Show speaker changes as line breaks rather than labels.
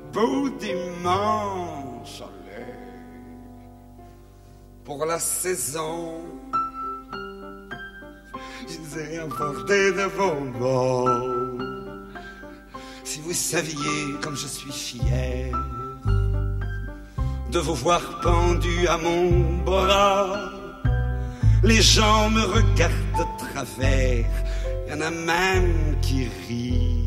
beau dimanche, allez, pour la saison, je vous ai apporté de bonbons. Si vous saviez comme je suis fier de vous voir pendu à mon bras, les gens me regardent de travers, y en a même qui rient.